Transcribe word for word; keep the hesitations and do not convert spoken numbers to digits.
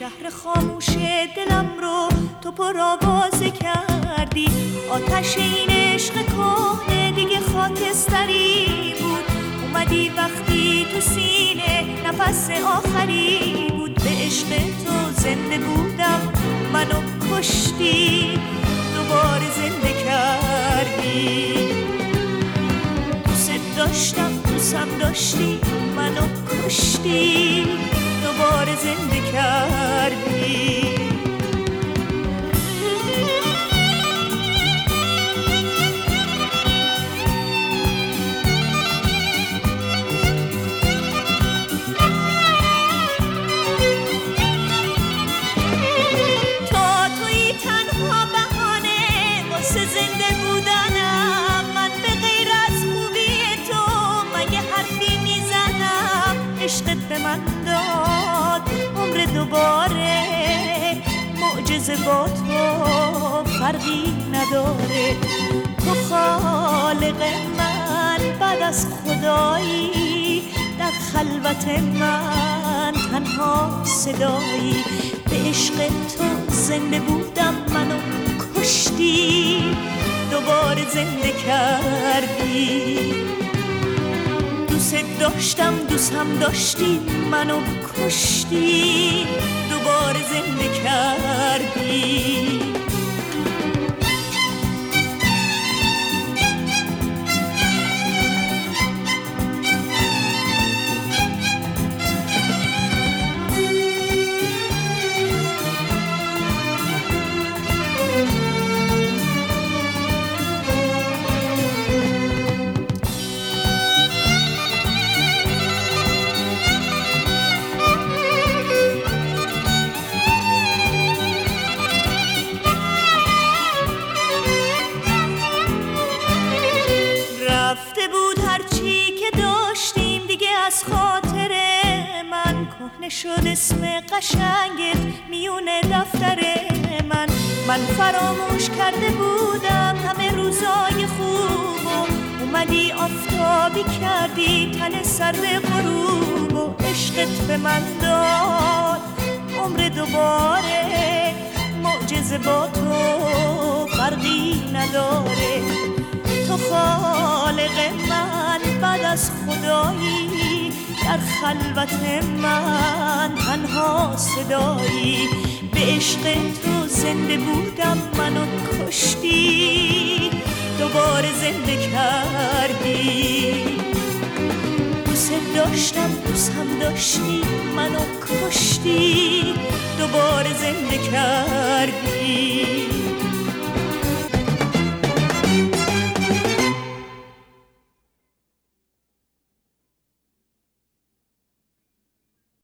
شهر خاموش دلم رو تو پر آوازه کردی. آتش این عشق کهنه دیگه خاکستری بود. اومدی وقتی تو سینه نفس آخری بود. به عشق تو زنده بودم منو کشتی، دوباره زنده کردی. دوست داشتم دوستم داشتی منو کشتی، دوباره زنده کردی. تا توی تنها بهانه واسه زنده بودنم، من به غیر از خوبی تو مگه حرفی میزنم. عشقت به من داد عمر دوباره، معجزه با تو فرقی نداره. تو خالق من بعد از خدایی، در خلوت من تنها صدایی. به عشق تو زنده بودم منو کشتی، دوباره زنده کردی. دوست داشتم دوستم داشتی منو کشتی، دوباره زنده کردی. رفته بود هرچی که داشتیم دیگه از خاطر من، کهنه شد اسم قشنگت میونه دفتر من. من فراموش کرده بودم همه روزای خوب و اومدی آفتابی کردی تن سر غروب. و عشقت به من داد عمر دوباره، معجزه با تو فرقی نداره. تو خالق من بعد از خدایی، در خلوت من تنها صدایی. به عشق تو زنده بودم منو کشتی، دوباره زنده کردی. دوست داشتم دوستم داشتی منو کشتی، دوباره زنده کردی.